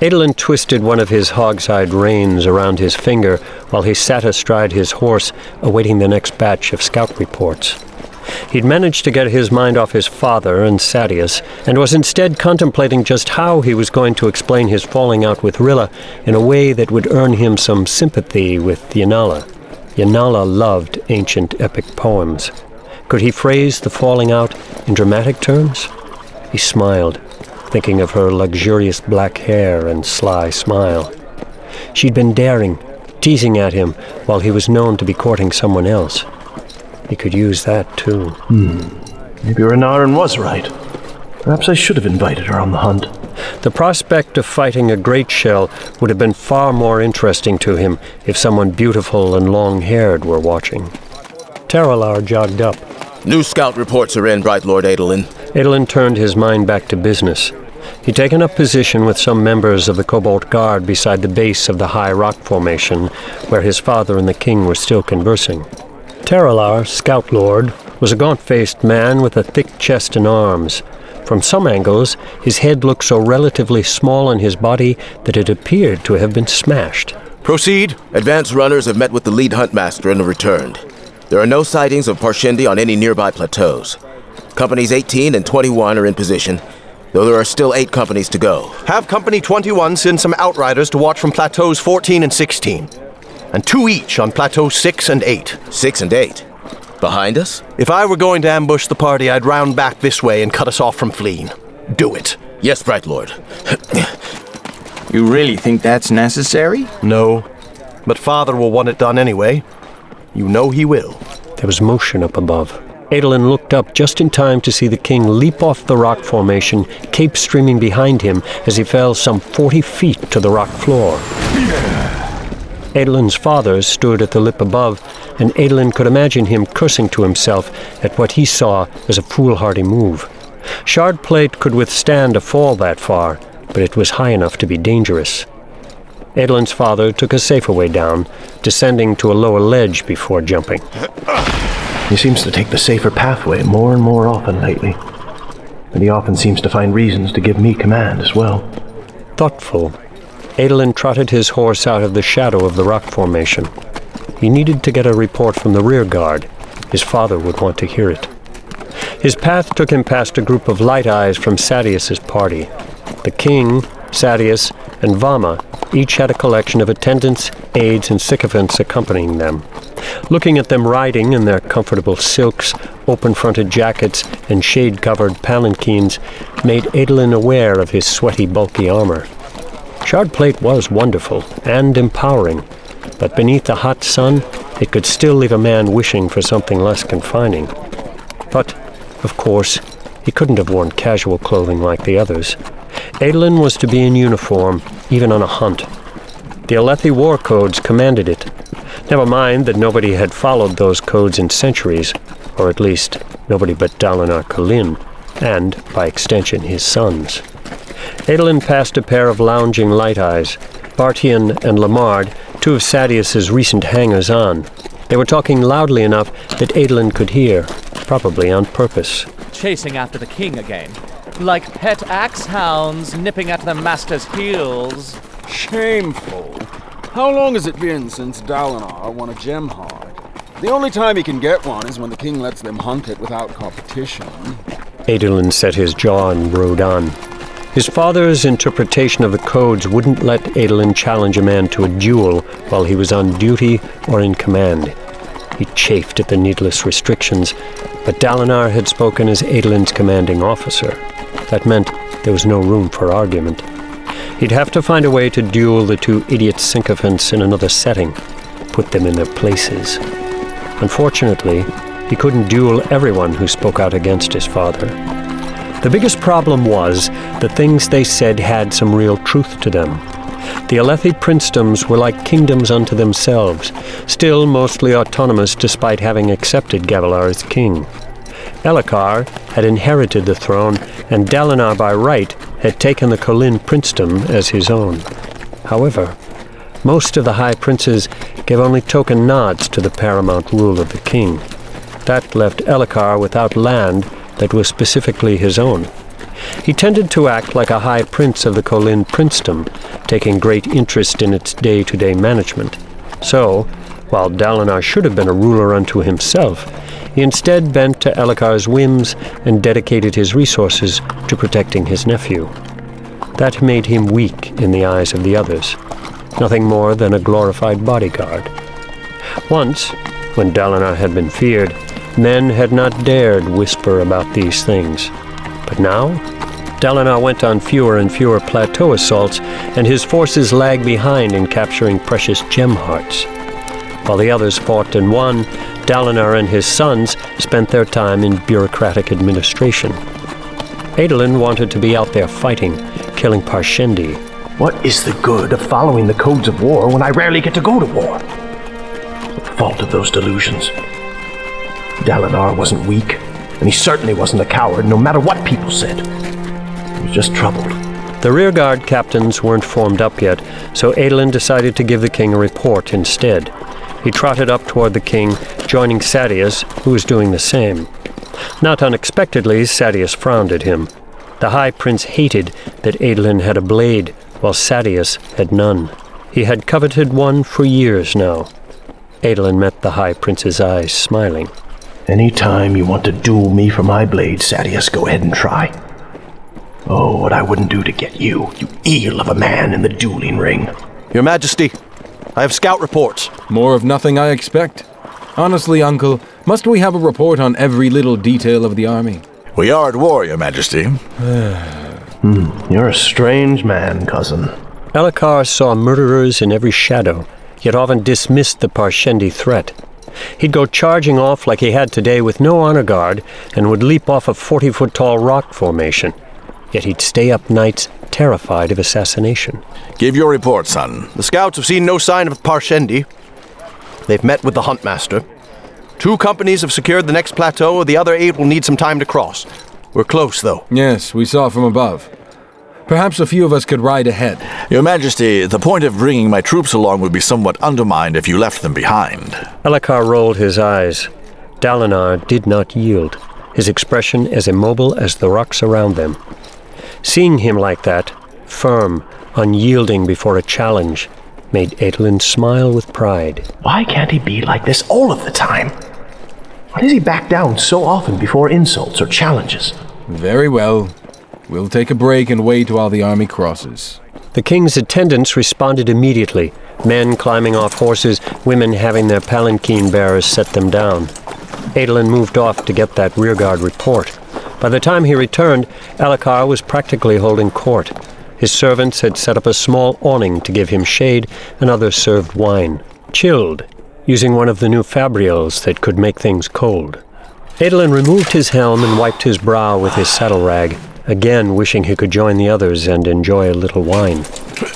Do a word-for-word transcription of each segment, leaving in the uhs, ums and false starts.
Adolin twisted one of his hog-side reins around his finger while he sat astride his horse, awaiting the next batch of scout reports. He'd managed to get his mind off his father and Sadeas, and was instead contemplating just how he was going to explain his falling out with Rilla in a way that would earn him some sympathy with Yanala. Yanala loved ancient epic poems. Could he phrase the falling out in dramatic terms? He smiled, thinking of her luxurious black hair and sly smile. She'd been daring, teasing at him while he was known to be courting someone else. He could use that, too. Hmm. Maybe Renarin was right. Perhaps I should have invited her on the hunt. The prospect of fighting a great shell would have been far more interesting to him if someone beautiful and long-haired were watching. Taralar jogged up. New scout reports are in, Bright Lord Adolin. Adolin turned his mind back to business. He'd taken up position with some members of the Cobalt Guard beside the base of the high rock formation, where his father and the king were still conversing. Taralar, Scout Lord, was a gaunt-faced man with a thick chest and arms. From some angles, his head looked so relatively small on his body that it appeared to have been smashed. Proceed. Advance runners have met with the lead huntmaster and have returned. There are no sightings of Parshendi on any nearby plateaus. Companies eighteen and twenty-one are in position, though there are still eight companies to go. Have Company twenty-one send some outriders to watch from plateaus fourteen and sixteen. And two each on plateaus six and eight. Six and eight? Behind us? If I were going to ambush the party, I'd round back this way and cut us off from fleeing. Do it. Yes, Bright Lord. You really think that's necessary? No, but Father will want it done anyway. You know he will. There was motion up above. Adolin looked up just in time to see the king leap off the rock formation, cape streaming behind him as he fell some forty feet to the rock floor. Adolin's father stood at the lip above, and Adolin could imagine him cursing to himself at what he saw as a foolhardy move. Shard plate could withstand a fall that far, but it was high enough to be dangerous. Adolin's father took a safer way down, descending to a lower ledge before jumping. He seems to take the safer pathway more and more often lately. And he often seems to find reasons to give me command as well. Thoughtful, Adolin trotted his horse out of the shadow of the rock formation. He needed to get a report from the rear guard. His father would want to hear it. His path took him past a group of light eyes from Sadeas's party. The king, Sadeas, and Vama each had a collection of attendants, aides, and sycophants accompanying them. Looking at them riding in their comfortable silks, open-fronted jackets, and shade-covered palanquins made Adolin aware of his sweaty, bulky armor. Shard plate was wonderful and empowering, but beneath the hot sun, it could still leave a man wishing for something less confining. But, of course, he couldn't have worn casual clothing like the others. Adolin was to be in uniform, even on a hunt. The Alethi war codes commanded it. Never mind that nobody had followed those codes in centuries, or at least nobody but Dalinar Kholin, and, by extension, his sons. Adolin passed a pair of lounging light eyes, Bartian and Lamard, two of Sadeas's recent hangers-on. They were talking loudly enough that Adolin could hear, probably on purpose. Chasing after the king again. Like pet axe hounds nipping at their master's heels. Shameful. How long has it been since Dalinar won a gem hog? The only time he can get one is when the king lets them hunt it without competition. Adolin set his jaw and rode on. His father's interpretation of the codes wouldn't let Adolin challenge a man to a duel while he was on duty or in command. He chafed at the needless restrictions, but Dalinar had spoken as Adolin's commanding officer. That meant there was no room for argument. He'd have to find a way to duel the two idiot sycophants in another setting, put them in their places. Unfortunately, he couldn't duel everyone who spoke out against his father. The biggest problem was that things they said had some real truth to them. The Alethi princedoms were like kingdoms unto themselves, still mostly autonomous despite having accepted Gavilar as king. Elhokar had inherited the throne, and Dalinar by right had taken the Kholin princedom as his own. However, most of the high princes gave only token nods to the paramount rule of the king. That left Elhokar without land that was specifically his own. He tended to act like a high prince of the Kholin princedom, taking great interest in its day-to-day management. So, while Dalinar should have been a ruler unto himself, he instead bent to Elhokar's whims and dedicated his resources to protecting his nephew. That made him weak in the eyes of the others, nothing more than a glorified bodyguard. Once, when Dalinar had been feared, men had not dared whisper about these things. But now, Dalinar went on fewer and fewer plateau assaults, and his forces lagged behind in capturing precious gem hearts. While the others fought and won, Dalinar and his sons spent their time in bureaucratic administration. Adolin wanted to be out there fighting, killing Parshendi. What is the good of following the codes of war when I rarely get to go to war? The fault of those delusions. Dalinar wasn't weak, and he certainly wasn't a coward, no matter what people said. He was just troubled. The rearguard captains weren't formed up yet, so Adolin decided to give the king a report instead. He trotted up toward the king, joining Sadeas, who was doing the same. Not unexpectedly, Sadeas frowned at him. The High Prince hated that Adolin had a blade, while Sadeas had none. He had coveted one for years now. Adolin met the High Prince's eyes, smiling. Any time you want to duel me for my blade, Sadeas, go ahead and try. Oh, what I wouldn't do to get you, you eel of a man in the dueling ring. Your Majesty, I have scout reports. More of nothing, I expect. Honestly, Uncle, must we have a report on every little detail of the army? We are at war, Your Majesty. hmm, you're a strange man, cousin. Elhokar saw murderers in every shadow, yet often dismissed the Parshendi threat. He'd go charging off like he had today with no honor guard, and would leap off a forty-foot-tall rock formation. Yet he'd stay up nights terrified of assassination. Give your report, son. The scouts have seen no sign of Parshendi. They've met with the Huntmaster. Two companies have secured the next plateau, the other eight will need some time to cross. We're close, though. Yes, we saw from above. Perhaps a few of us could ride ahead. Your Majesty, the point of bringing my troops along would be somewhat undermined if you left them behind. Elhokar rolled his eyes. Dalinar did not yield, his expression as immobile as the rocks around them. Seeing him like that, firm, unyielding before a challenge, made Adolin smile with pride. Why can't he be like this all of the time? Why does he back down so often before insults or challenges? Very well. We'll take a break and wait while the army crosses. The king's attendants responded immediately, men climbing off horses, women having their palanquin bearers set them down. Adolin moved off to get that rearguard report. By the time he returned, Elhokar was practically holding court. His servants had set up a small awning to give him shade, and others served wine, chilled, using one of the new fabrials that could make things cold. Adolin removed his helm and wiped his brow with his saddle rag, again wishing he could join the others and enjoy a little wine.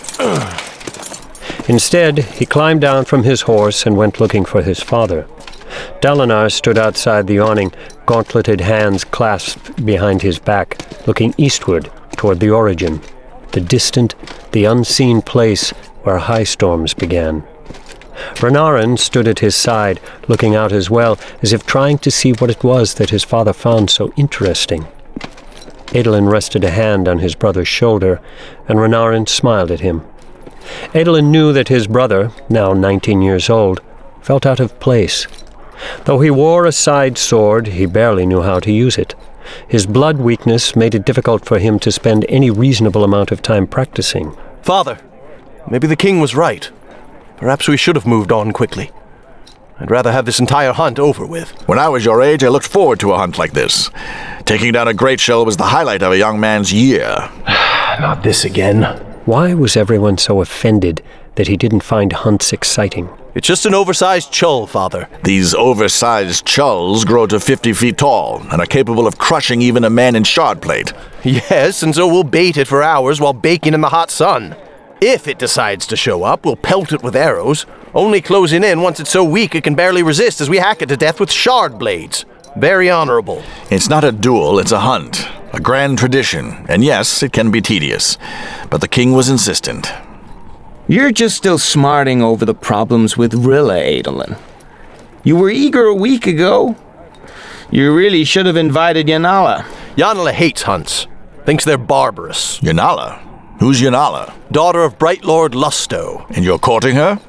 Instead, he climbed down from his horse and went looking for his father. Dalinar stood outside the awning, gauntleted hands clasped behind his back, looking eastward toward the origin, the distant, the unseen place where high storms began. Renarin stood at his side, looking out as well, as if trying to see what it was that his father found so interesting. Adolin rested a hand on his brother's shoulder, and Renarin smiled at him. Adolin knew that his brother, now nineteen years old, felt out of place. Though he wore a side sword, he barely knew how to use it. His blood weakness made it difficult for him to spend any reasonable amount of time practicing. Father, maybe the king was right. Perhaps we should have moved on quickly. I'd rather have this entire hunt over with. When I was your age, I looked forward to a hunt like this. Taking down a great shell was the highlight of a young man's year. Not this again. Why was everyone so offended that he didn't find hunts exciting? It's just an oversized chull, Father. These oversized chulls grow to fifty feet tall and are capable of crushing even a man in shard plate. Yes, and so we'll bait it for hours while baking in the hot sun. If it decides to show up, we'll pelt it with arrows, only closing in once it's so weak it can barely resist as we hack it to death with shard blades. Very honorable. It's not a duel, it's a hunt. A grand tradition, and yes, it can be tedious. But the king was insistent. You're just still smarting over the problems with Rilla, Adolin. You were eager a week ago. You really should have invited Yanala. Yanala hates hunts. Thinks they're barbarous. Yanala? Who's Yanala? Daughter of Bright Lord Lusto. And you're courting her?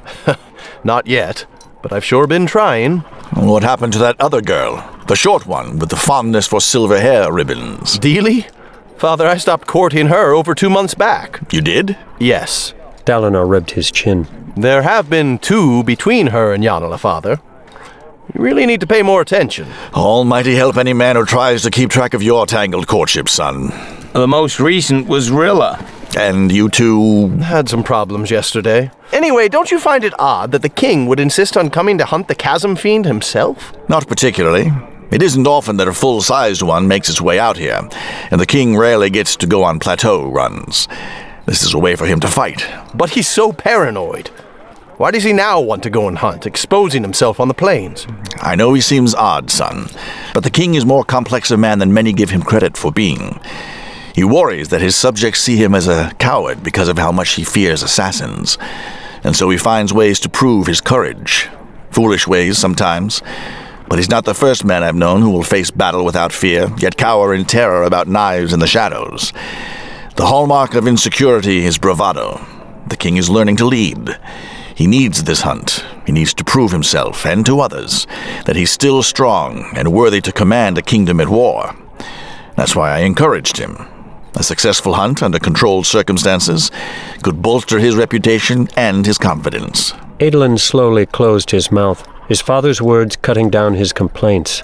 Not yet, but I've sure been trying. What happened to that other girl? The short one with the fondness for silver hair ribbons? Dealey? Father, I stopped courting her over two months back. You did? Yes. Dalinar rubbed his chin. There have been two between her and Yanala, Father. You really need to pay more attention. Almighty help any man who tries to keep track of your tangled courtship, son. The most recent was Rilla. And you two... Had some problems yesterday. Anyway, don't you find it odd that the king would insist on coming to hunt the chasm fiend himself? Not particularly. It isn't often that a full-sized one makes its way out here, and the king rarely gets to go on plateau runs. This is a way for him to fight. But he's so paranoid. Why does he now want to go and hunt, exposing himself on the plains? I know he seems odd, son, but the king is more complex a man than many give him credit for being. He worries that his subjects see him as a coward because of how much he fears assassins, and so he finds ways to prove his courage. Foolish ways sometimes, but he's not the first man I've known who will face battle without fear, yet cower in terror about knives in the shadows. The hallmark of insecurity is bravado. The king is learning to lead. He needs this hunt. He needs to prove himself, and to others, that he's still strong and worthy to command a kingdom at war. That's why I encouraged him. A successful hunt under controlled circumstances could bolster his reputation and his confidence. Adolin slowly closed his mouth, his father's words cutting down his complaints.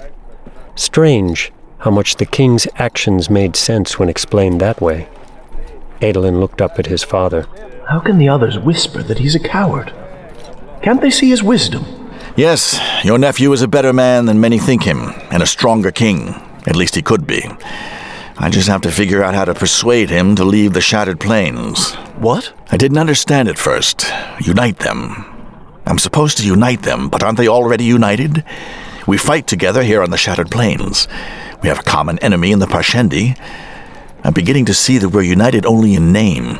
Strange how much the king's actions made sense when explained that way. Adolin looked up at his father. How can the others whisper that he's a coward? Can't they see his wisdom? Yes, your nephew is a better man than many think him, and a stronger king. At least he could be. I just have to figure out how to persuade him to leave the Shattered Plains. What? I didn't understand at first. Unite them. I'm supposed to unite them, but aren't they already united? We fight together here on the Shattered Plains. We have a common enemy in the Parshendi. I'm beginning to see that we're united only in name.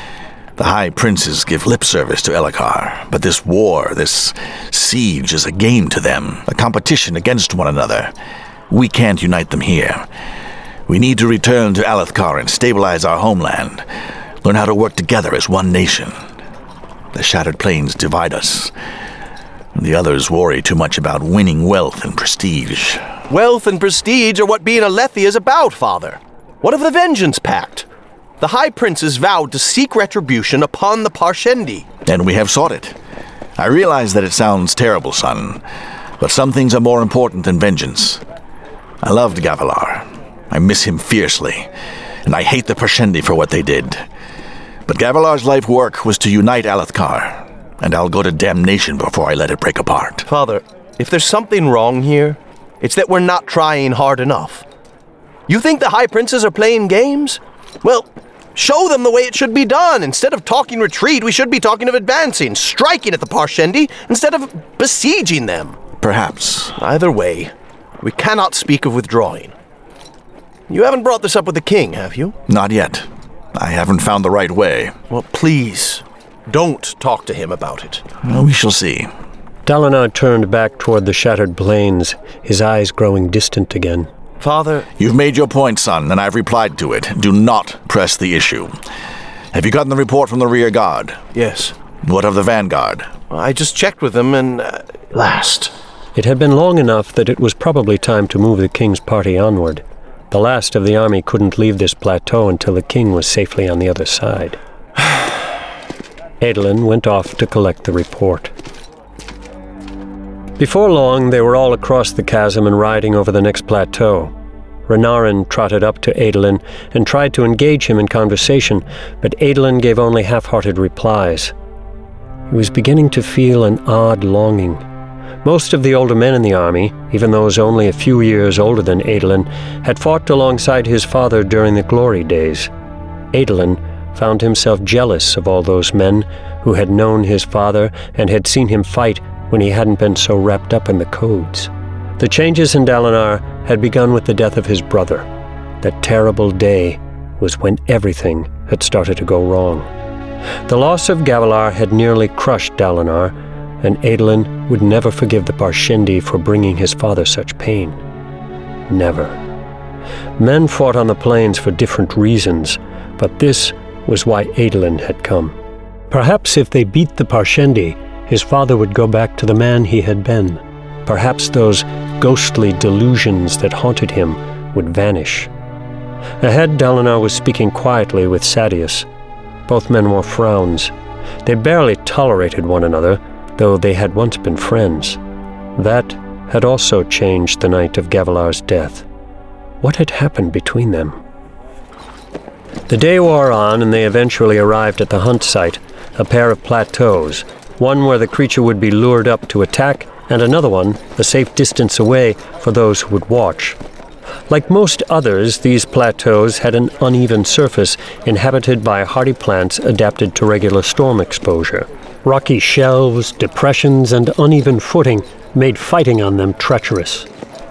The High Princes give lip service to Elhokar, but this war, this siege is a game to them, a competition against one another. We can't unite them here. We need to return to Alethkar and stabilize our homeland, learn how to work together as one nation. The Shattered Plains divide us. The others worry too much about winning wealth and prestige. Wealth and prestige are what being a Lethi is about, Father. What of the Vengeance Pact? The High Princes vowed to seek retribution upon the Parshendi. And we have sought it. I realize that it sounds terrible, son, but some things are more important than vengeance. I loved Gavilar. I miss him fiercely, and I hate the Parshendi for what they did. But Gavilar's life work was to unite Alethkar, and I'll go to damnation before I let it break apart. Father, if there's something wrong here, it's that we're not trying hard enough. You think the High Princes are playing games? Well, show them the way it should be done. Instead of talking retreat, we should be talking of advancing, striking at the Parshendi, instead of besieging them. Perhaps. Either way, we cannot speak of withdrawing. You haven't brought this up with the king, have you? Not yet. I haven't found the right way. Well, please, don't talk to him about it. Well, we shall see. Dalinar turned back toward the Shattered Plains, his eyes growing distant again. Father... You've made your point, son, and I've replied to it. Do not press the issue. Have you gotten the report from the rear guard? Yes. What of the vanguard? I just checked with them and... Uh, Last. It had been long enough that it was probably time to move the king's party onward. The last of the army couldn't leave this plateau until the king was safely on the other side. Adolin went off to collect the report. Before long, they were all across the chasm and riding over the next plateau. Renarin trotted up to Adolin and tried to engage him in conversation, but Adolin gave only half-hearted replies. He was beginning to feel an odd longing. Most of the older men in the army, even those only a few years older than Adolin, had fought alongside his father during the glory days. Adolin found himself jealous of all those men who had known his father and had seen him fight when he hadn't been so wrapped up in the codes. The changes in Dalinar had begun with the death of his brother. That terrible day was when everything had started to go wrong. The loss of Gavilar had nearly crushed Dalinar, and Adolin would never forgive the Parshendi for bringing his father such pain. Never. Men fought on the plains for different reasons, but this was why Adolin had come. Perhaps if they beat the Parshendi, his father would go back to the man he had been. Perhaps those ghostly delusions that haunted him would vanish. Ahead, Dalinar was speaking quietly with Sadeas. Both men wore frowns. They barely tolerated one another, though they had once been friends. That had also changed the night of Gavilar's death. What had happened between them? The day wore on, and they eventually arrived at the hunt site, a pair of plateaus, one where the creature would be lured up to attack, and another one a safe distance away for those who would watch. Like most others, these plateaus had an uneven surface inhabited by hardy plants adapted to regular storm exposure. Rocky shelves, depressions, and uneven footing made fighting on them treacherous.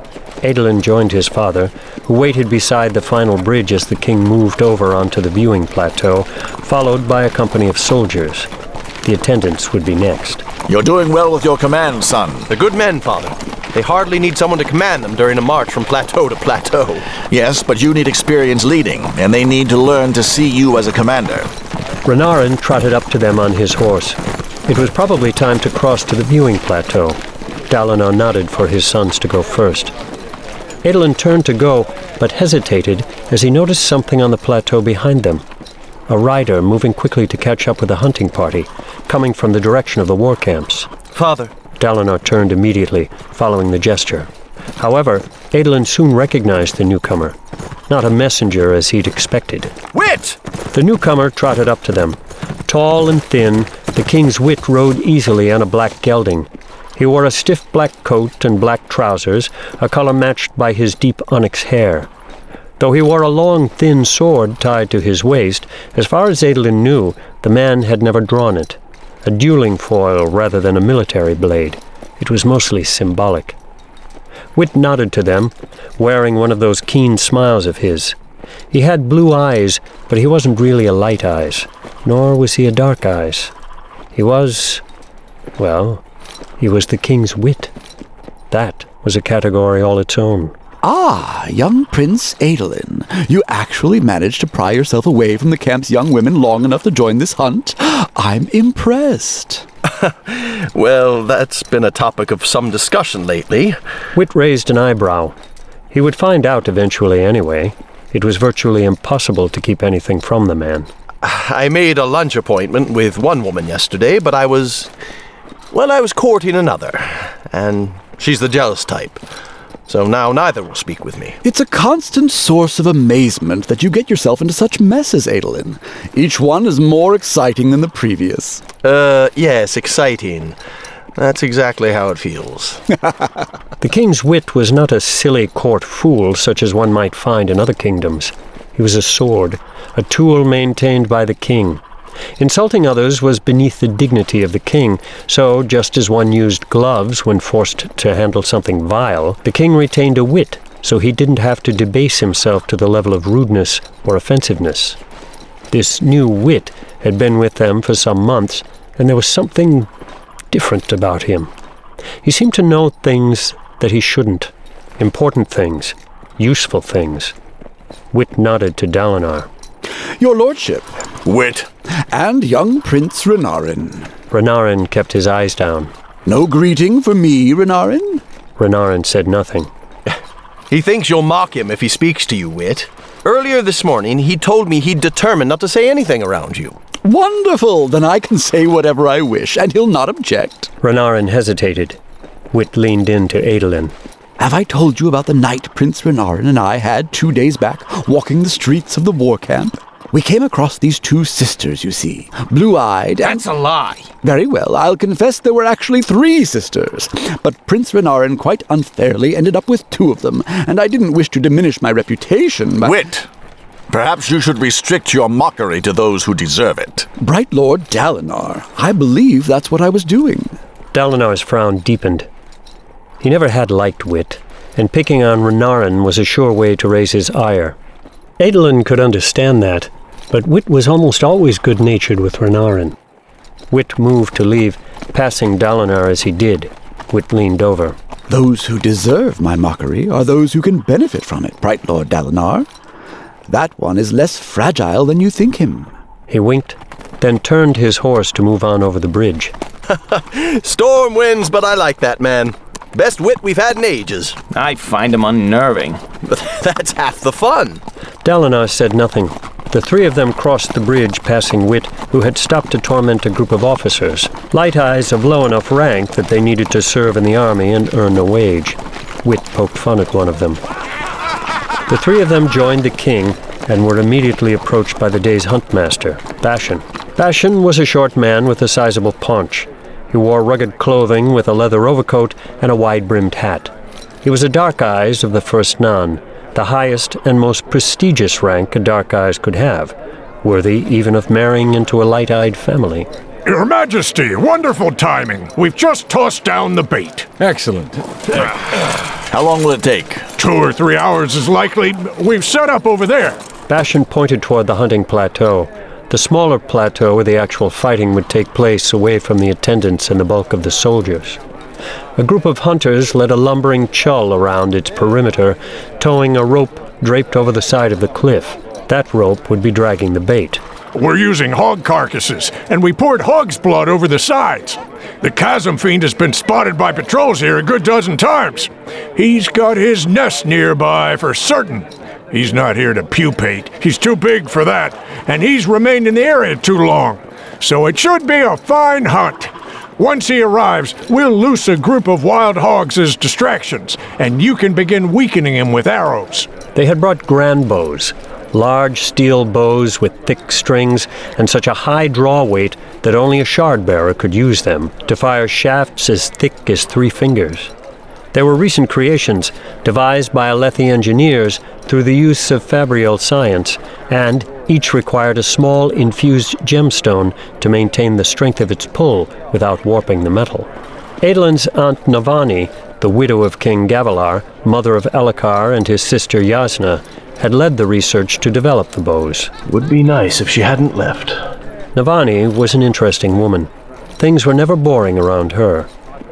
Adolin joined his father, who waited beside the final bridge as the king moved over onto the viewing plateau, followed by a company of soldiers. The attendants would be next. You're doing well with your command, son. They're good men, Father. They hardly need someone to command them during a march from plateau to plateau. Yes, but you need experience leading, and they need to learn to see you as a commander. Renarin trotted up to them on his horse. It was probably time to cross to the viewing plateau. Dalinar nodded for his sons to go first. Adolin turned to go, but hesitated as he noticed something on the plateau behind them. A rider moving quickly to catch up with the hunting party, coming from the direction of the war camps. Father. Dalinar turned immediately, following the gesture. However, Adolin soon recognized the newcomer. Not a messenger as he'd expected. Wit! The newcomer trotted up to them. Tall and thin, the king's Wit rode easily on a black gelding. He wore a stiff black coat and black trousers, a color matched by his deep onyx hair. Though he wore a long, thin sword tied to his waist, as far as Adolin knew, the man had never drawn it. A dueling foil rather than a military blade. It was mostly symbolic. Wit nodded to them, wearing one of those keen smiles of his. He had blue eyes, but he wasn't really a light eyes, nor was he a dark eyes. He was, well, he was the king's Wit. That was a category all its own. Ah, young Prince Adolin. You actually managed to pry yourself away from the camp's young women long enough to join this hunt? I'm impressed. Well, that's been a topic of some discussion lately. Wit raised an eyebrow. He would find out eventually anyway. It was virtually impossible to keep anything from the man. I made a lunch appointment with one woman yesterday, but I was... well, I was courting another. And she's the jealous type. So now neither will speak with me. It's a constant source of amazement that you get yourself into such messes, Adolin. Each one is more exciting than the previous. Uh, yes, exciting. That's exactly how it feels. The king's Wit was not a silly court fool such as one might find in other kingdoms. He was a sword, a tool maintained by the king. Insulting others was beneath the dignity of the king, so just as one used gloves when forced to handle something vile, the king retained a wit, so he didn't have to debase himself to the level of rudeness or offensiveness. This new wit had been with them for some months, and there was something different about him. He seemed to know things that he shouldn't, important things, useful things. Wit nodded to Dalinar. Your lordship. Wit. And young Prince Renarin. Renarin kept his eyes down. No greeting for me, Renarin? Renarin said nothing. He thinks you'll mock him if he speaks to you, Wit. Earlier this morning, he told me he'd determined not to say anything around you. Wonderful! Then I can say whatever I wish, and he'll not object. Renarin hesitated. Wit leaned in to Adolin. Have I told you about the night Prince Renarin and I had two days back, walking the streets of the war camp? We came across these two sisters, you see, blue-eyed and... That's a lie. Very well, I'll confess there were actually three sisters. But Prince Renarin quite unfairly ended up with two of them, and I didn't wish to diminish my reputation, but... Wit! Perhaps you should restrict your mockery to those who deserve it. Bright Lord Dalinar, I believe that's what I was doing. Dalinar's frown deepened. He never had liked Wit, and picking on Renarin was a sure way to raise his ire. Adolin could understand that, but Wit was almost always good-natured with Renarin. Wit moved to leave, passing Dalinar as he did. Wit leaned over. Those who deserve my mockery are those who can benefit from it, Bright Lord Dalinar. That one is less fragile than you think him. He winked, then turned his horse to move on over the bridge. Storm winds, but I like that man. Best wit we've had in ages. I find him unnerving. But that's half the fun. Dalinar said nothing. The three of them crossed the bridge, passing Wit, who had stopped to torment a group of officers, light eyes of low enough rank that they needed to serve in the army and earn a wage. Wit poked fun at one of them. The three of them joined the king and were immediately approached by the day's huntmaster, Bashan. Bashan was a short man with a sizable paunch. He wore rugged clothing with a leather overcoat and a wide-brimmed hat. He was a Dark Eyes of the First Nan, the highest and most prestigious rank a Dark Eyes could have, worthy even of marrying into a light-eyed family. Your Majesty, wonderful timing. We've just tossed down the bait. Excellent. How long will it take? Two or three hours is likely. We've set up over there. Bashan pointed toward the hunting plateau, the smaller plateau where the actual fighting would take place away from the attendants and the bulk of the soldiers. A group of hunters led a lumbering chull around its perimeter, towing a rope draped over the side of the cliff. That rope would be dragging the bait. We're using hog carcasses, and we poured hog's blood over the sides. The Chasm Fiend has been spotted by patrols here a good dozen times. He's got his nest nearby for certain. He's not here to pupate. He's too big for that, and he's remained in the area too long. So it should be a fine hunt. Once he arrives, we'll loose a group of wild hogs as distractions, and you can begin weakening him with arrows. They had brought grand bows, large steel bows with thick strings and such a high draw weight that only a shard-bearer could use them to fire shafts as thick as three fingers. They were recent creations, devised by Alethi engineers through the use of Fabrial science, and each required a small infused gemstone to maintain the strength of its pull without warping the metal. Adolin's aunt Navani, the widow of King Gavilar, mother of Elhokar and his sister Yasna, had led the research to develop the bows. Would be nice if she hadn't left. Navani was an interesting woman. Things were never boring around her.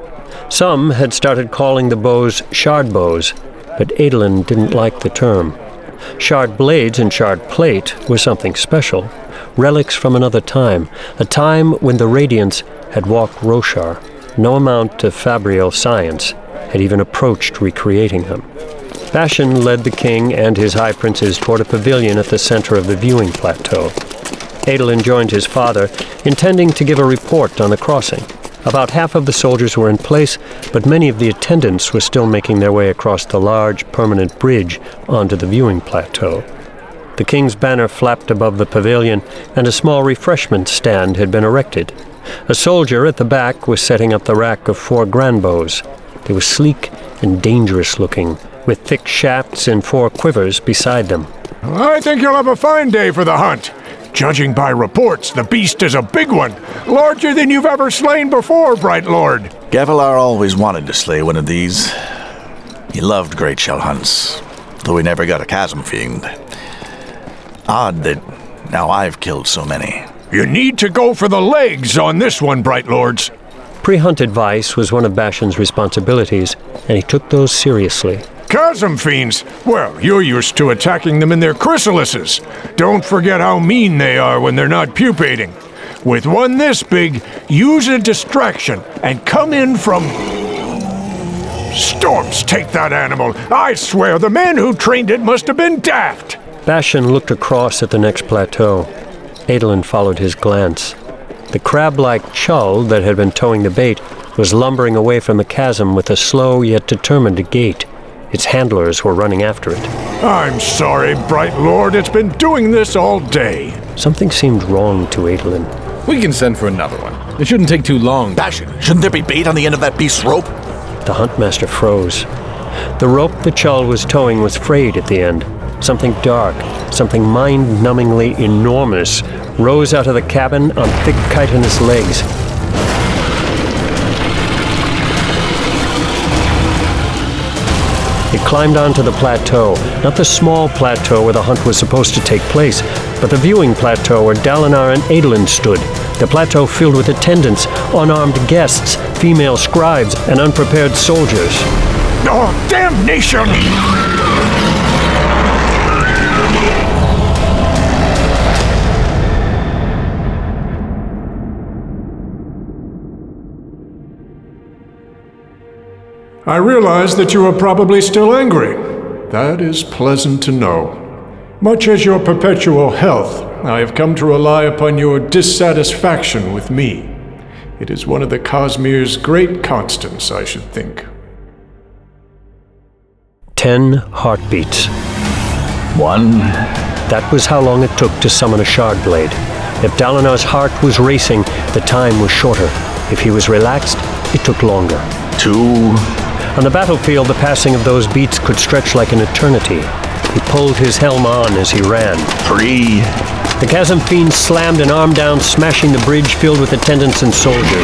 Some had started calling the bows shard bows, but Adolin didn't like the term. Shard blades and shard plate were something special, relics from another time, a time when the Radiants had walked Roshar. No amount of Fabrial science had even approached recreating them. Bashan led the king and his high princes toward a pavilion at the center of the viewing plateau. Adolin joined his father, intending to give a report on the crossing. About half of the soldiers were in place, but many of the attendants were still making their way across the large, permanent bridge onto the viewing plateau. The king's banner flapped above the pavilion, and a small refreshment stand had been erected. A soldier at the back was setting up the rack of four grandbows. They were sleek and dangerous-looking, with thick shafts and four quivers beside them. I think you'll have a fine day for the hunt. Judging by reports, the beast is a big one, larger than you've ever slain before, Bright Lord. Gavilar always wanted to slay one of these. He loved great shell hunts, though he never got a Chasm Fiend. Odd that now I've killed so many. You need to go for the legs on this one, Bright Lords. Pre-hunt advice was one of Bashan's responsibilities, and he took those seriously. Chasm Fiends? Well, you're used to attacking them in their chrysalises. Don't forget how mean they are when they're not pupating. With one this big, use a distraction and come in from... Storms take that animal! I swear the man who trained it must have been daft! Bashan looked across at the next plateau. Adolin followed his glance. The crab-like chull that had been towing the bait was lumbering away from the chasm with a slow yet determined gait. Its handlers were running after it. I'm sorry, Bright Lord. It's been doing this all day. Something seemed wrong to Adolin. We can send for another one. It shouldn't take too long. Bashan, shouldn't there be bait on the end of that beast's rope? The huntmaster froze. The rope the chull was towing was frayed at the end. Something dark, something mind-numbingly enormous, rose out of the cabin on thick chitinous legs. It climbed onto the plateau, not the small plateau where the hunt was supposed to take place, but the viewing plateau where Dalinar and Adolin stood, the plateau filled with attendants, unarmed guests, female scribes, and unprepared soldiers. Oh, damnation! I realize that you are probably still angry. That is pleasant to know. Much as your perpetual health, I have come to rely upon your dissatisfaction with me. It is one of the Cosmere's great constants, I should think. Ten heartbeats. One. That was how long it took to summon a shard blade. If Dalinar's heart was racing, the time was shorter. If he was relaxed, it took longer. Two. On the battlefield, the passing of those beats could stretch like an eternity. He pulled his helm on as he ran. Three. The Chasm Fiend slammed an arm down, smashing the bridge filled with attendants and soldiers.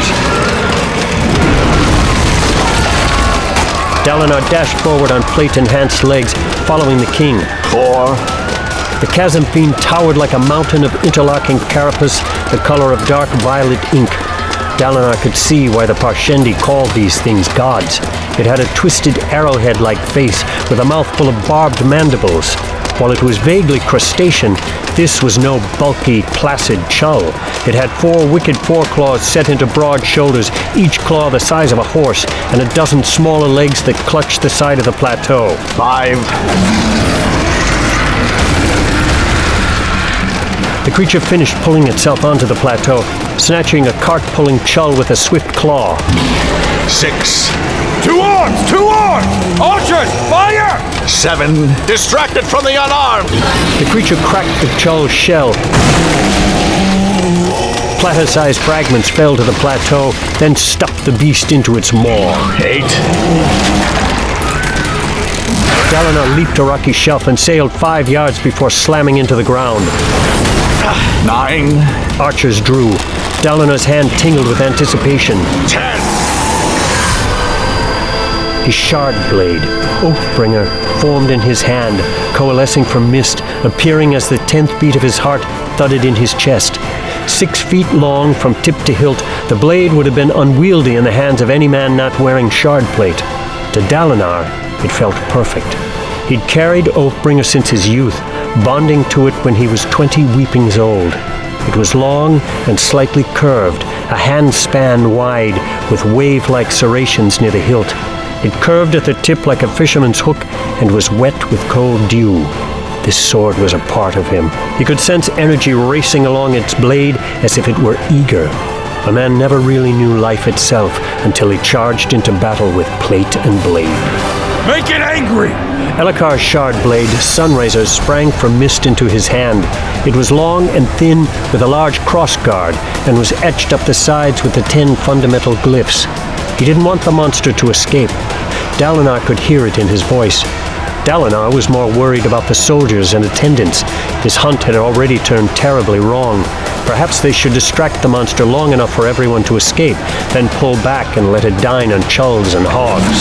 Dalinar dashed forward on plate-enhanced legs, following the king. Four. The Chasm Fiend towered like a mountain of interlocking carapace, the color of dark violet ink. Dalinar could see why the Parshendi called these things gods. It had a twisted arrowhead-like face with a mouth full of barbed mandibles. While it was vaguely crustacean, this was no bulky, placid chull. It had four wicked foreclaws set into broad shoulders, each claw the size of a horse, and a dozen smaller legs that clutched the side of the plateau. Five. The creature finished pulling itself onto the plateau, snatching a cart-pulling chull with a swift claw. Six. Two arms! Two arms! Archers, fire! Seven. Distracted from the unarmed! The creature cracked the chull's shell. Platter-sized fragments fell to the plateau, then stuffed the beast into its maw. Eight. Dalinar leaped a rocky shelf and sailed five yards before slamming into the ground. Nine. Archers drew. Dalinar's hand tingled with anticipation. Ten. His shard blade, Oathbringer, formed in his hand, coalescing from mist, appearing as the tenth beat of his heart thudded in his chest. Six feet long from tip to hilt, the blade would have been unwieldy in the hands of any man not wearing shard plate. To Dalinar, it felt perfect. He'd carried Oathbringer since his youth, bonding to it when he was twenty weepings old. It was long and slightly curved, a hand span wide, with wave-like serrations near the hilt. It curved at the tip like a fisherman's hook and was wet with cold dew. This sword was a part of him. He could sense energy racing along its blade as if it were eager. A man never really knew life itself until he charged into battle with plate and blade. Make it angry! Elhokar's shard blade, Sunrazor, sprang from mist into his hand. It was long and thin with a large crossguard and was etched up the sides with the ten fundamental glyphs. He didn't want the monster to escape. Dalinar could hear it in his voice. Dalinar was more worried about the soldiers and attendants. His hunt had already turned terribly wrong. Perhaps they should distract the monster long enough for everyone to escape, then pull back and let it dine on chulls and hogs.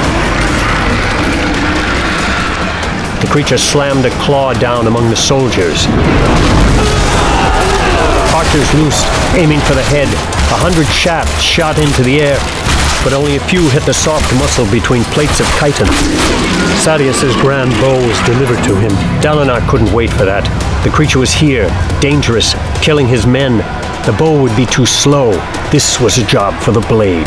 The creature slammed a claw down among the soldiers. Archers loosed, aiming for the head. A hundred shafts shot into the air, but only a few hit the soft muscle between plates of chitin. Sadeas's grand bow was delivered to him. Dalinar couldn't wait for that. The creature was here, dangerous, killing his men. The bow would be too slow. This was a job for the blade.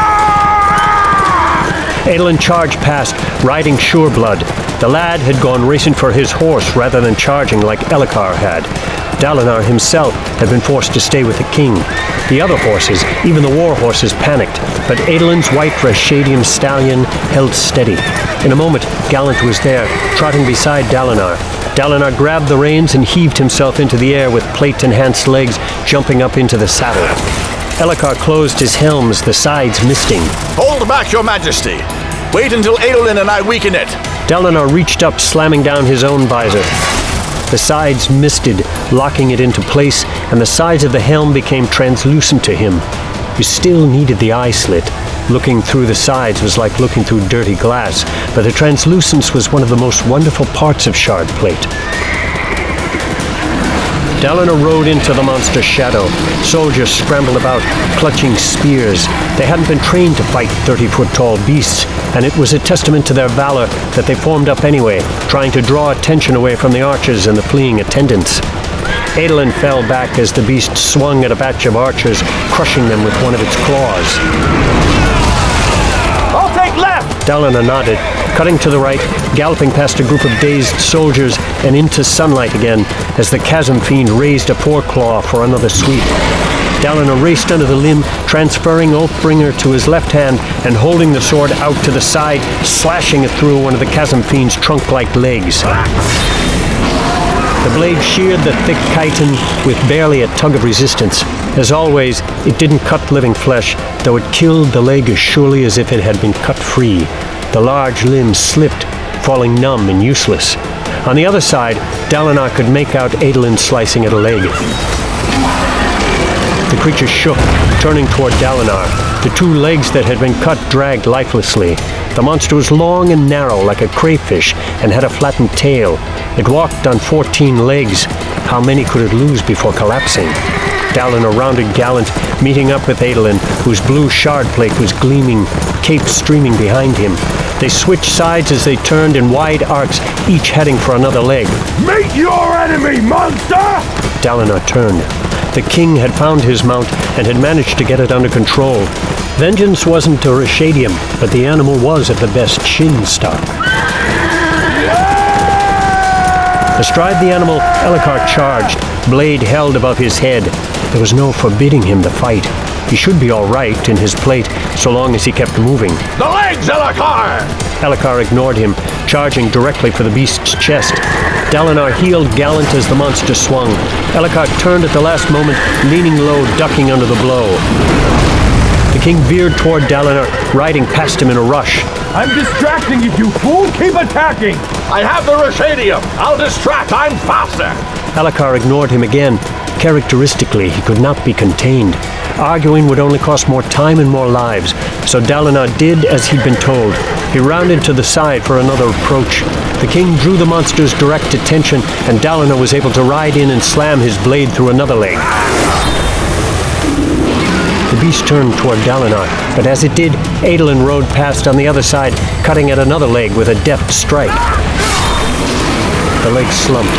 Adolin charged past, riding Sureblood. The lad had gone racing for his horse rather than charging like Elhokar had. Dalinar himself had been forced to stay with the king. The other horses, even the war horses, panicked, but Adolin's white Rashadian stallion held steady. In a moment, Gallant was there, trotting beside Dalinar. Dalinar grabbed the reins and heaved himself into the air with plate-enhanced legs, jumping up into the saddle. Elhokar closed his helm as the sides misting. Hold back, your majesty! Wait until Adolin and I weaken it! Dalinar reached up, slamming down his own visor. The sides misted, locking it into place, and the sides of the helm became translucent to him. You still needed the eye slit. Looking through the sides was like looking through dirty glass, but the translucence was one of the most wonderful parts of shard plate. Dalinar rode into the monster's shadow. Soldiers scrambled about, clutching spears. They hadn't been trained to fight thirty-foot-tall beasts, and it was a testament to their valor that they formed up anyway, trying to draw attention away from the archers and the fleeing attendants. Adolin fell back as the beast swung at a batch of archers, crushing them with one of its claws. I'll take left! Dalinar nodded, cutting to the right, galloping past a group of dazed soldiers and into sunlight again as the chasm fiend raised a foreclaw for another sweep. Dalinar raced under the limb, transferring Oathbringer to his left hand and holding the sword out to the side, slashing it through one of the chasm fiend's trunk-like legs. The blade sheared the thick chitin with barely a tug of resistance. As always, it didn't cut living flesh, though it killed the leg as surely as if it had been cut free. The large limb slipped, falling numb and useless. On the other side, Dalinar could make out Adolin slicing at a leg. The creature shook, turning toward Dalinar. The two legs that had been cut dragged lifelessly. The monster was long and narrow like a crayfish and had a flattened tail. It walked on fourteen legs. How many could it lose before collapsing? Dalinar rounded Gallant, meeting up with Adolin, whose blue shard plate was gleaming, cape streaming behind him. They switched sides as they turned in wide arcs, each heading for another leg. Meet your enemy, monster! Dalinar turned. The king had found his mount and had managed to get it under control. Vengeance wasn't a Rashadium, but the animal was at the best shin stock. Astride the animal, Elhokar charged, blade held above his head. There was no forbidding him to fight. He should be all right in his plate, so long as he kept moving. The legs, Elhokar! Elhokar ignored him, charging directly for the beast's chest. Dalinar healed Gallant as the monster swung. Elhokar turned at the last moment, leaning low, ducking under the blow. The king veered toward Dalinar, riding past him in a rush. I'm distracting you, you fool! Keep attacking! I have the Rashadium! I'll distract! I'm faster! Elhokar ignored him again. Characteristically, he could not be contained. Arguing would only cost more time and more lives, so Dalinar did as he'd been told. He rounded to the side for another approach. The king drew the monster's direct attention, and Dalinar was able to ride in and slam his blade through another leg. The beast turned toward Dalinar, but as it did, Adolin rode past on the other side, cutting at another leg with a deft strike. The leg slumped.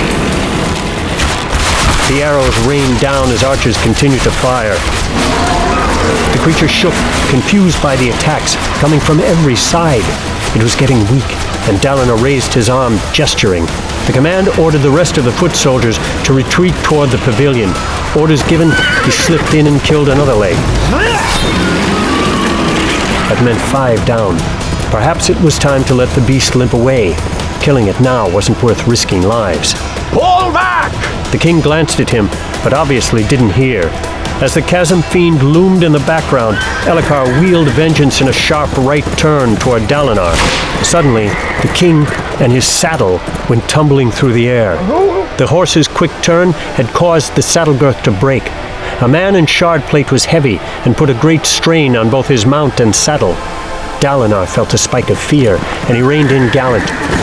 The arrows rained down as archers continued to fire. The creature shook, confused by the attacks, coming from every side. It was getting weak, and Dalinar raised his arm, gesturing. The command ordered the rest of the foot soldiers to retreat toward the pavilion. Orders given, he slipped in and killed another leg. That meant five down. Perhaps it was time to let the beast limp away. Killing it now wasn't worth risking lives. Pull back! The king glanced at him, but obviously didn't hear. As the chasm fiend loomed in the background, Elhokar wheeled vengeance in a sharp right turn toward Dalinar. Suddenly, the king and his saddle went tumbling through the air. The horse's quick turn had caused the saddle girth to break. A man in shard plate was heavy and put a great strain on both his mount and saddle. Dalinar felt a spike of fear, and he reined in Gallant.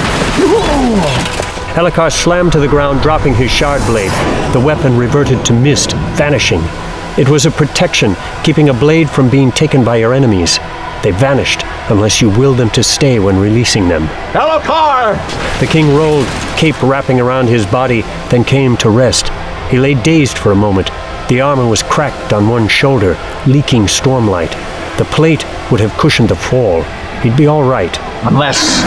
Elhokar slammed to the ground, dropping his shard blade. The weapon reverted to mist, vanishing. It was a protection, keeping a blade from being taken by your enemies. They vanished, unless you willed them to stay when releasing them. Elhokar! The king rolled, cape wrapping around his body, then came to rest. He lay dazed for a moment. The armor was cracked on one shoulder, leaking stormlight. The plate would have cushioned the fall. He'd be all right. Unless...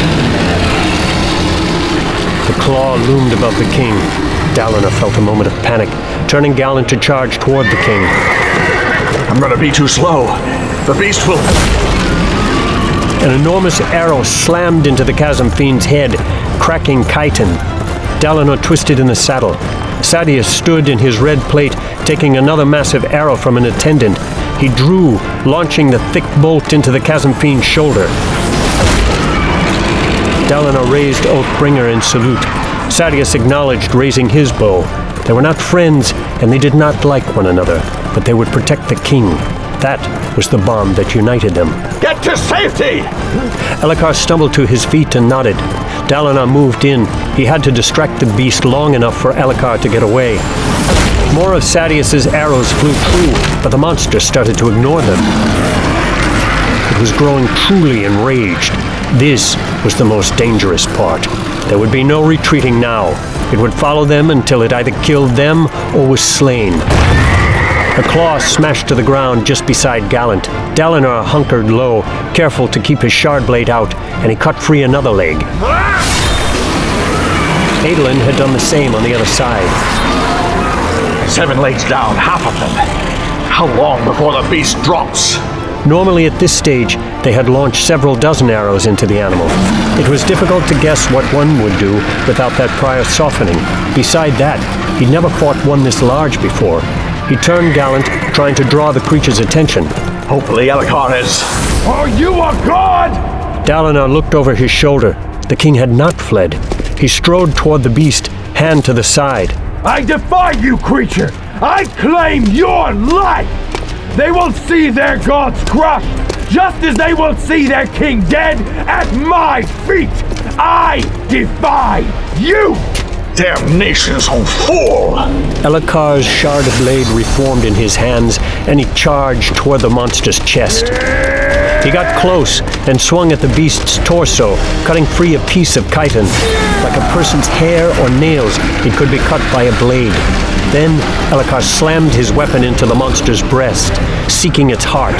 The claw loomed above the king. Dalinar felt a moment of panic, turning Gallant to charge toward the king. I'm gonna be too slow. The beast will... An enormous arrow slammed into the chasm fiend's head, cracking chitin. Dalinar twisted in the saddle. Sadeas stood in his red plate, taking another massive arrow from an attendant. He drew, launching the thick bolt into the chasm fiend's shoulder. Dalinar raised Oathbringer in salute. Sadeas acknowledged, raising his bow. They were not friends, and they did not like one another, but they would protect the king. That was the bond that united them. Get to safety! Elhokar stumbled to his feet and nodded. Dalinar moved in. He had to distract the beast long enough for Elhokar to get away. More of Sadeas's arrows flew true, but the monster started to ignore them. It was growing truly enraged. This was the most dangerous part. There would be no retreating now. It would follow them until it either killed them or was slain. A claw smashed to the ground just beside Gallant. Dalinar hunkered low, careful to keep his shard blade out, and he cut free another leg. Adolin had done the same on the other side. Seven legs down, half of them. How long before the beast drops? Normally at this stage, they had launched several dozen arrows into the animal. It was difficult to guess what one would do without that prior softening. Beside that, he'd never fought one this large before. He turned Gallant, trying to draw the creature's attention. Hopefully Elhokar is... Are you a god? Dalinar looked over his shoulder. The king had not fled. He strode toward the beast, hand to the side. I defy you, creature! I claim your life! They will see their gods crushed, just as they will see their king dead at my feet! I defy you! Damnation's own fool! Elhokar's shard blade reformed in his hands, and he charged toward the monster's chest. He got close and swung at the beast's torso, cutting free a piece of chitin. Like a person's hair or nails, it could be cut by a blade. Then Elhokar slammed his weapon into the monster's breast, seeking its heart.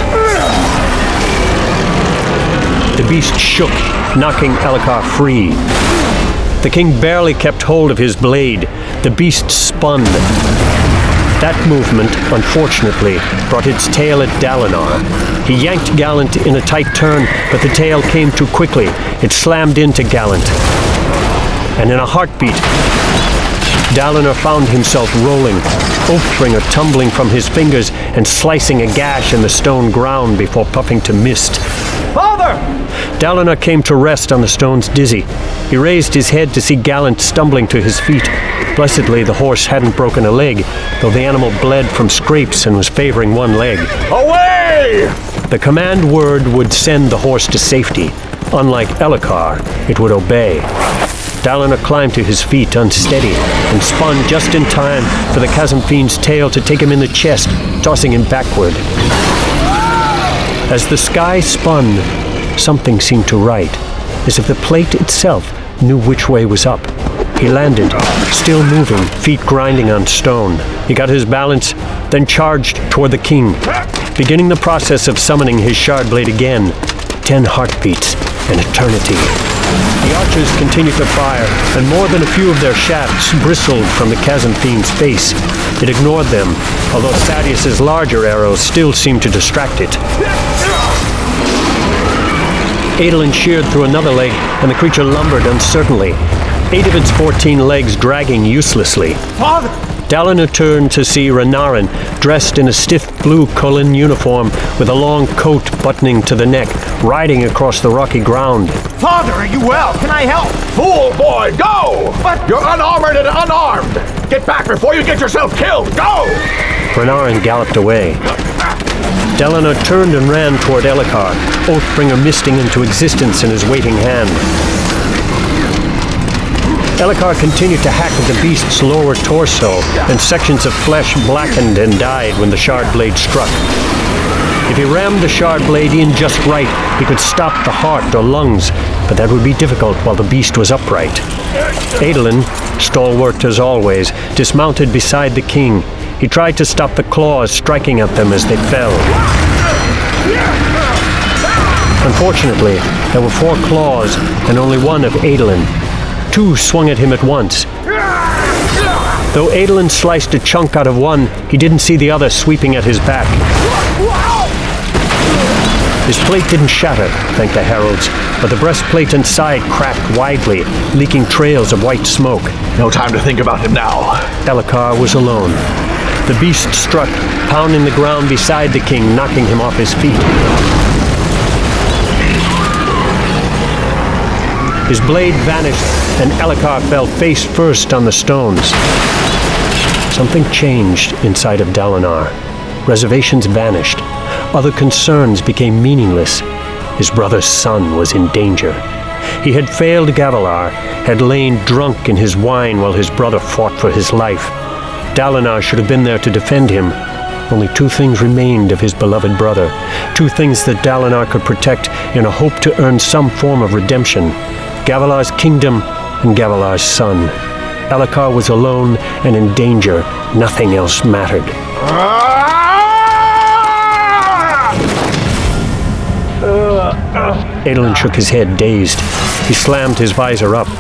The beast shook, knocking Elhokar free. The king barely kept hold of his blade. The beast spun. That movement, unfortunately, brought its tail at Dalinar. He yanked Gallant in a tight turn, but the tail came too quickly. It slammed into Gallant. And in a heartbeat, Dalinar found himself rolling, Oathbringer tumbling from his fingers and slicing a gash in the stone ground before puffing to mist. Father! Dalinar came to rest on the stone's dizzy. He raised his head to see Gallant stumbling to his feet. Blessedly, the horse hadn't broken a leg, though the animal bled from scrapes and was favoring one leg. Away! The command word would send the horse to safety. Unlike Elhokar, it would obey. Dalinar climbed to his feet, unsteady, and spun just in time for the chasm fiend's tail to take him in the chest, tossing him backward. As the sky spun, something seemed to right, as if the plate itself knew which way was up. He landed, still moving, feet grinding on stone. He got his balance, then charged toward the king, beginning the process of summoning his shard blade again. Ten heartbeats, an eternity. The archers continued to fire, and more than a few of their shafts bristled from the chasm fiend's face. It ignored them, although Sadeas's larger arrows still seemed to distract it. Adolin sheared through another leg, and the creature lumbered uncertainly, eight of its fourteen legs dragging uselessly. Father! Dalinar turned to see Renarin, dressed in a stiff blue Kholin uniform with a long coat buttoning to the neck, riding across the rocky ground. Father, are you well? Can I help? Fool boy, go! But you're unarmored and unarmed! Get back before you get yourself killed! Go! Renarin galloped away. Dalinar turned and ran toward Elhokar, Oathbringer misting into existence in his waiting hand. Elhokar continued to hack at the beast's lower torso, and sections of flesh blackened and died when the shard blade struck. If he rammed the shard blade in just right, he could stop the heart or lungs, but that would be difficult while the beast was upright. Adolin, stalwart as always, dismounted beside the king. He tried to stop the claws striking at them as they fell. Unfortunately, there were four claws and only one of Adolin. Two swung at him at once. Though Adolin sliced a chunk out of one, he didn't see the other sweeping at his back. His plate didn't shatter, thank the heralds, but the breastplate and side cracked widely, leaking trails of white smoke. No time to think about him now. Elhokar was alone. The beast struck, pounding the ground beside the king, knocking him off his feet. His blade vanished, and Elhokar fell face first on the stones. Something changed inside of Dalinar. Reservations vanished. Other concerns became meaningless. His brother's son was in danger. He had failed Gavilar, had lain drunk in his wine while his brother fought for his life. Dalinar should have been there to defend him. Only two things remained of his beloved brother. Two things that Dalinar could protect in a hope to earn some form of redemption. Gavilar's kingdom and Gavilar's son. Elhokar was alone and in danger. Nothing else mattered. Adolin shook his head, dazed. He slammed his visor up.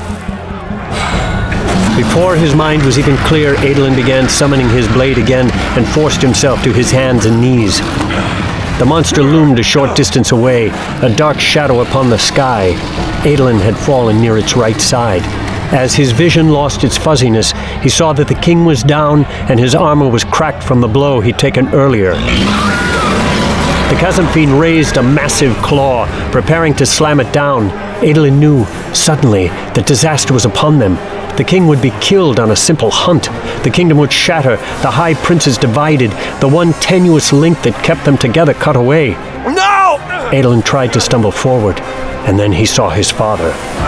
Before his mind was even clear, Adolin began summoning his blade again and forced himself to his hands and knees. The monster loomed a short distance away, a dark shadow upon the sky. Adolin had fallen near its right side. As his vision lost its fuzziness, he saw that the king was down and his armor was cracked from the blow he'd taken earlier. The chasm fiend raised a massive claw, preparing to slam it down. Adolin knew, suddenly, that disaster was upon them. The king would be killed on a simple hunt. The kingdom would shatter, the high princes divided, the one tenuous link that kept them together cut away. No! Adolin tried to stumble forward, and then he saw his father.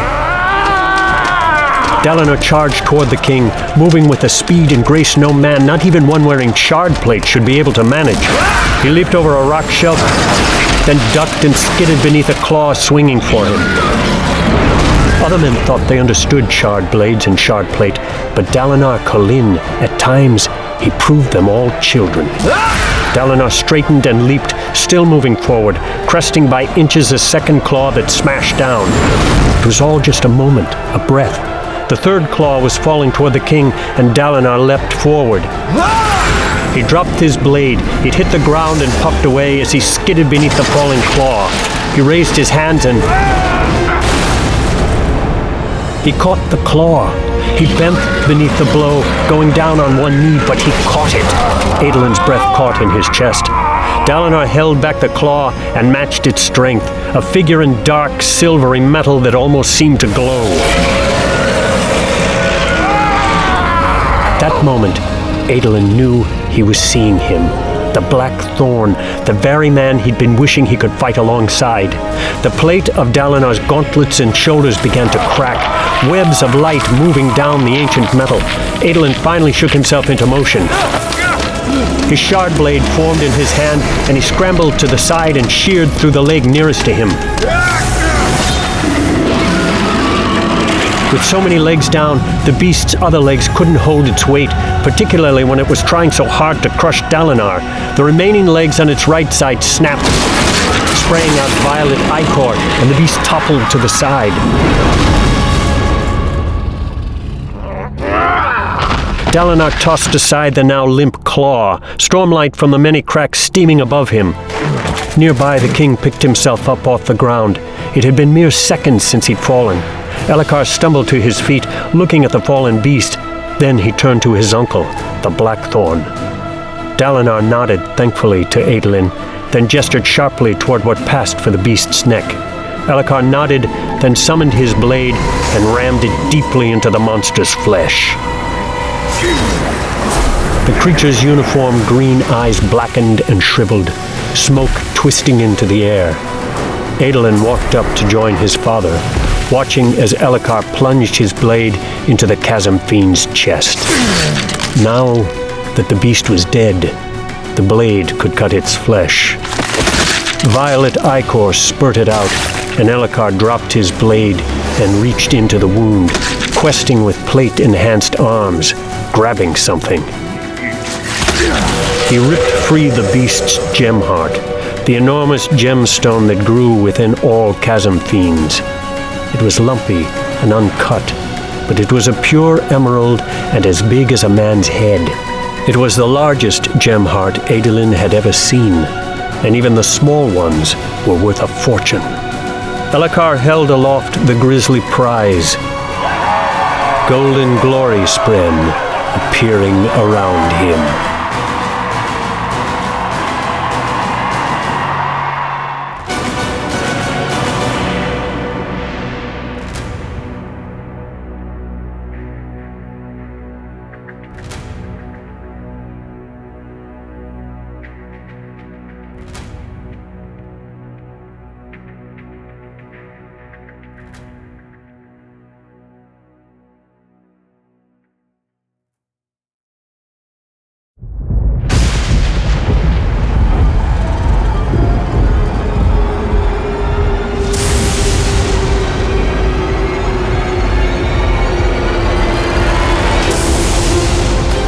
Dalinar charged toward the king, moving with a speed and grace no man, not even one wearing shard plate, should be able to manage. He leaped over a rock shelf, then ducked and skidded beneath a claw swinging for him. Other men thought they understood shard blades and shard plate, but Dalinar Kholin, at times, he proved them all children. Dalinar straightened and leaped, still moving forward, cresting by inches a second claw that smashed down. It was all just a moment, a breath. The third claw was falling toward the king, and Dalinar leapt forward. He dropped his blade. It hit the ground and puffed away as he skidded beneath the falling claw. He raised his hands and... He caught the claw. He bent beneath the blow, going down on one knee, but he caught it. Adolin's breath caught in his chest. Dalinar held back the claw and matched its strength, a figure in dark, silvery metal that almost seemed to glow. That moment, Adolin knew he was seeing him. The Black Thorn, the very man he'd been wishing he could fight alongside. The plate of Dalinar's gauntlets and shoulders began to crack, webs of light moving down the ancient metal. Adolin finally shook himself into motion. His shard blade formed in his hand, and he scrambled to the side and sheared through the leg nearest to him. With so many legs down, the beast's other legs couldn't hold its weight, particularly when it was trying so hard to crush Dalinar. The remaining legs on its right side snapped, spraying out violet ichor, and the beast toppled to the side. Dalinar tossed aside the now limp claw, stormlight from the many cracks steaming above him. Nearby, the king picked himself up off the ground. It had been mere seconds since he'd fallen. Elhokar stumbled to his feet, looking at the fallen beast. Then he turned to his uncle, the Blackthorn. Dalinar nodded thankfully to Adolin, then gestured sharply toward what passed for the beast's neck. Elhokar nodded, then summoned his blade and rammed it deeply into the monster's flesh. The creature's uniform green eyes blackened and shriveled, smoke twisting into the air. Adolin walked up to join his father, watching as Elhokar plunged his blade into the chasm fiend's chest. Now that the beast was dead, the blade could cut its flesh. Violet ichor spurted out, and Elhokar dropped his blade and reached into the wound, questing with plate-enhanced arms, grabbing something. He ripped free the beast's gem heart, the enormous gemstone that grew within all chasm fiends. It was lumpy and uncut, but it was a pure emerald and as big as a man's head. It was the largest gem heart Adolin had ever seen, and even the small ones were worth a fortune. Elhokar held aloft the grisly prize. Golden glory spren appearing around him.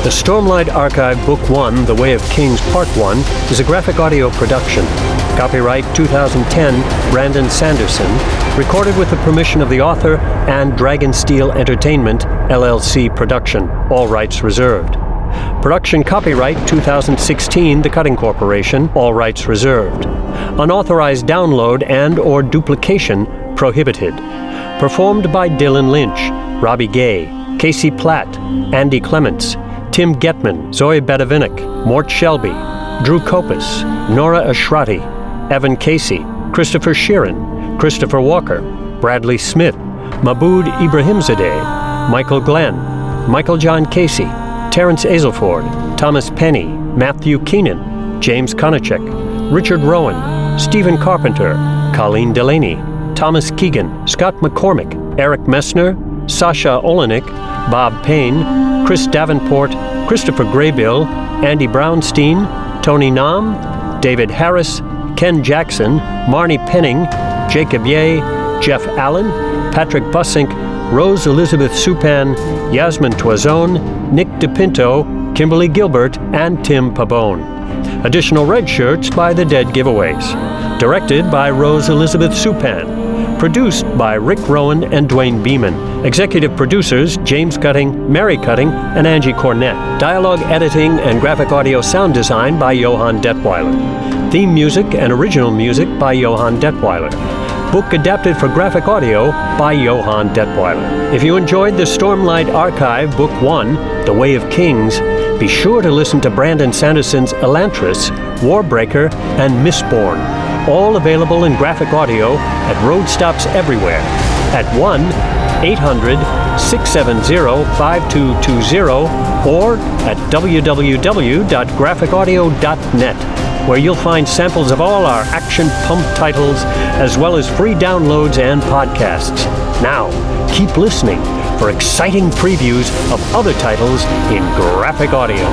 The Stormlight Archive Book one, The Way of Kings Part one, is a graphic audio production. Copyright two thousand ten, Brandon Sanderson, recorded with the permission of the author and Dragonsteel Entertainment, L L C production, all rights reserved. Production copyright two thousand sixteen, The Cutting Corporation, all rights reserved. Unauthorized download and or duplication prohibited. Performed by Dylan Lynch, Robbie Gay, Casey Platt, Andy Clements, Tim Getman, Zoe Bedavinik, Mort Shelby, Drew Kopis, Nora Ashrati, Evan Casey, Christopher Sheeran, Christopher Walker, Bradley Smith, Maboud Ibrahimzadeh, Michael Glenn, Michael John Casey, Terrence Azelford, Thomas Penny, Matthew Keenan, James Konachek, Richard Rowan, Stephen Carpenter, Colleen Delaney, Thomas Keegan, Scott McCormick, Eric Messner, Sasha Olenek, Bob Payne, Chris Davenport, Christopher Graybill, Andy Brownstein, Tony Nam, David Harris, Ken Jackson, Marnie Penning, Jacob Ye, Jeff Allen, Patrick Bussink, Rose Elizabeth Supan, Yasmin Toison, Nick DePinto, Kimberly Gilbert, and Tim Pabone. Additional red shirts by The Dead Giveaways. Directed by Rose Elizabeth Supan. Produced by Rick Rowan and Dwayne Beeman. Executive producers James Cutting, Mary Cutting, and Angie Cornett. Dialogue editing and graphic audio sound design by Johann Detweiler. Theme music and original music by Johann Detweiler. Book adapted for graphic audio by Johann Detweiler. If you enjoyed the Stormlight Archive Book one, The Way of Kings, be sure to listen to Brandon Sanderson's Elantris, Warbreaker, and Mistborn, all available in graphic audio at road stops everywhere at one eight hundred, six seven zero, five two two zero or at w w w dot graphic audio dot net, where you'll find samples of all our action pump titles as well as free downloads and podcasts. Now, keep listening for exciting previews of other titles in graphic audio.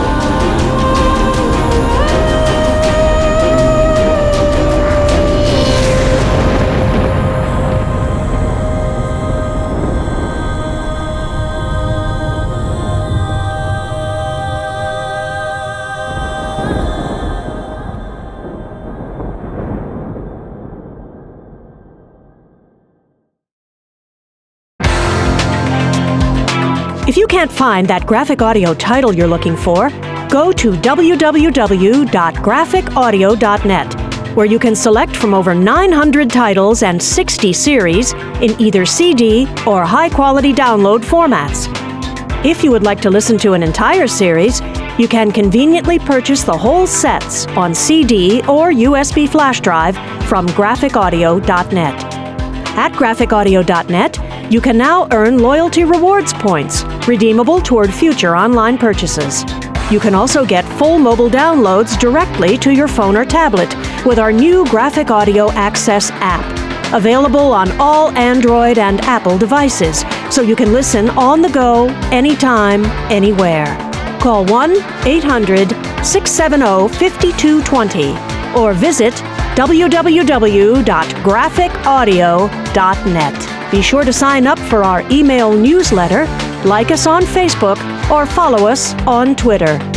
If you can't find that graphic audio title you're looking for, go to w w w dot graphic audio dot net, where you can select from over nine hundred titles and sixty series in either C D or high-quality download formats. If you would like to listen to an entire series, you can conveniently purchase the whole sets on C D or U S B flash drive from graphic audio dot net. At graphic audio dot net, you can now earn loyalty rewards points, redeemable toward future online purchases. You can also get full mobile downloads directly to your phone or tablet with our new Graphic Audio Access app, available on all Android and Apple devices, so you can listen on the go, anytime, anywhere. Call one eight hundred, six seven zero, five two two zero or visit w w w dot graphic audio dot net. Be sure to sign up for our email newsletter, like us on Facebook, or follow us on Twitter.